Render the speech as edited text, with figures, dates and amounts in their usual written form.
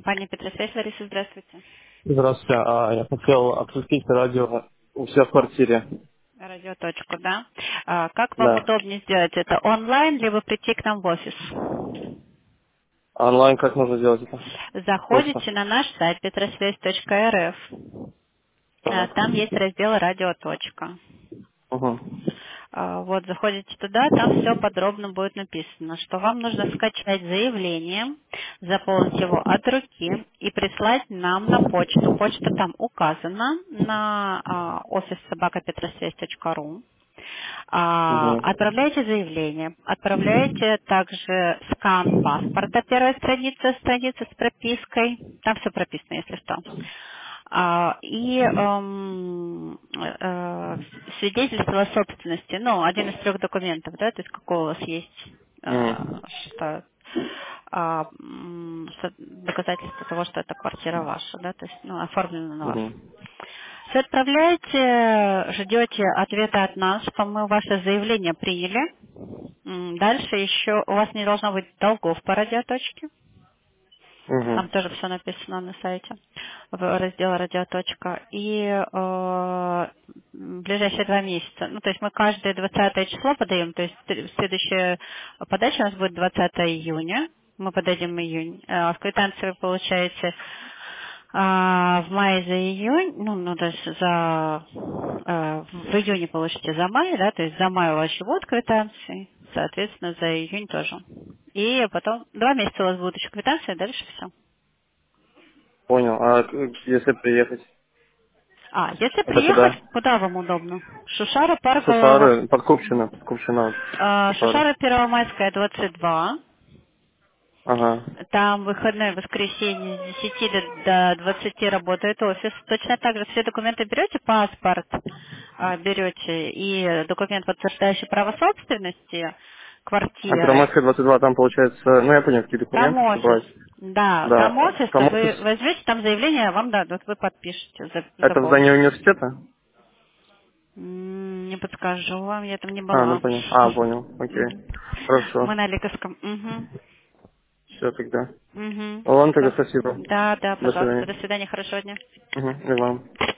Компания Петросвязь, Лариса, здравствуйте. Здравствуйте. Я хотел отключить радио у себя в квартире. Радиоточку, да? Как вам Да. удобнее сделать это? Онлайн, либо прийти к нам в офис? А онлайн как можно сделать это? Просто. Заходите на наш сайт petrosвязь.рф. Там Так. есть раздел «Радиоточка». Угу. Вот, заходите туда, там все подробно будет написано, что вам нужно скачать заявление, заполнить его от руки и прислать нам на почту. Почта там указана на офис собакапетросвязь.ру. Угу. Отправляете заявление, отправляете также скан паспорта, первая страница с пропиской, там все прописано, если что. Свидетельство о собственности, ну, один из трех документов, да, то есть какой у вас есть, Угу. что доказательство того, что эта квартира ваша, да, то есть, ну, оформлена на вас. Угу. Все отправляете, ждете ответа от нас, что мы ваше заявление приняли. Дальше еще у вас не должно быть долгов по радиоточке. Там Угу. тоже все написано на сайте, в разделе «Радиоточка». И в ближайшие 2 месяца, ну, то есть мы каждое 20 число подаем, то есть следующая подача у нас будет 20 июня, мы подадим июнь. В квитанции вы получаете в мае за июнь, ну, то есть в июне получите за май, да, то есть за май у вас еще будут квитанции, соответственно, за июнь тоже. И потом 2 месяца у вас будут еще квитанции, а дальше все. Понял. Если приехать? Если Это приехать, куда? куда вам удобно? Шушара, Парковая, Сусары, Подкупщина. Подкупщина. Вот. Сусары. Шушара Первомайская, 22. Ага. Там выходное воскресенье с 10 до 20 работает офис. Точно так же все документы берете, паспорт берете и документ, подтверждающий право собственности А квартиры. Первомайская 22, там получается, ну я понял, какие Там документы офис. собрать. Да, там Да. офис, Там офис. вы возьмете там заявление, вам дадут, вы подпишете, Это в здании заполните. университета? Не подскажу вам, я там не Ну была. понял. Понял. Окей. Хорошо. Мы на Лиговском. Угу. Все тогда. Угу. Ладно, тогда Все. спасибо. Да, До пожалуйста. свидания. До свидания, хорошего дня. Угу. И вам.